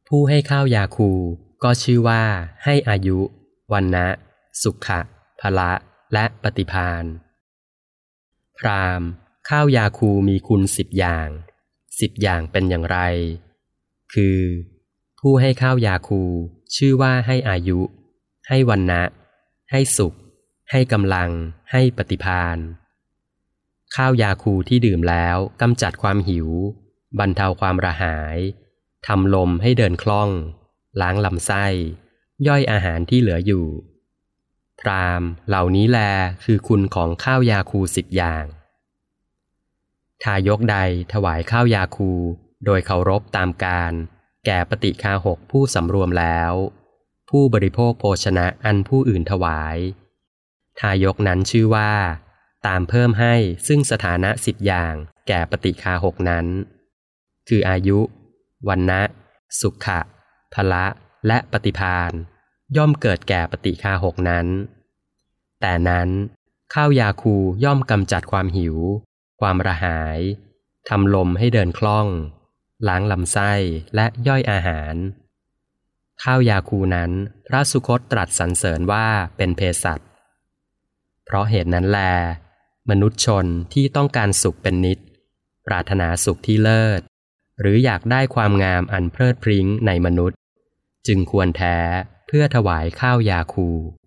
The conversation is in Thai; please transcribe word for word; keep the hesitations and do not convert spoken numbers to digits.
ผู้ให้ข้าวยาคูก็ชื่อว่าให้อายุวรรณะสุขะพละและปฏิภาณพราหมณ์ข้าวยาคูมีคุณสิบอย่างสิบอย่างเป็นอย่างไรคือผู้ให้ข้าวยาคูชื่อว่าให้อายุให้วรรณะให้สุขให้กำลังให้ปฏิภาณข้าวยาคูที่ดื่มแล้วกำจัดความหิวบรรเทาความระหายทำลมให้เดินคล่องล้างลำไส้ย่อยอาหารที่เหลืออยู่พราหมณ์เหล่านี้แลคือคุณของข้าวยาคูสิบอย่างทายกใดถวายข้าวยาคูโดยเคารพตามการแก่ปฏิฆาหกผู้สำรวมแล้วผู้บริโภคโภชนะอันผู้อื่นถวายทายกนั้นชื่อว่าตามเพิ่มให้ซึ่งสถานะสิบอย่างแก่ปฏิฆาหกนั้นคืออายุวรรณะสุขะพละและปฏิภาณย่อมเกิดแก่ปฏิฆาหกนั้นแต่นั้นข้าวยาคูย่อมกำจัดความหิวความระหายทำลมให้เดินคล่องล้างลำไส้และย่อยอาหารข้าวยาคูนั้นพระสุคตตรัสสรรเสริญว่าเป็นเภสัชเพราะเหตุนั้นแลมนุษย์ชนที่ต้องการสุขเป็นนิจปรารถนาสุขที่เลิศหรืออยากได้ความงามอันเพลิดพริ้งในมนุษย์จึงควรแท้เพื่อถวายข้าวยาคู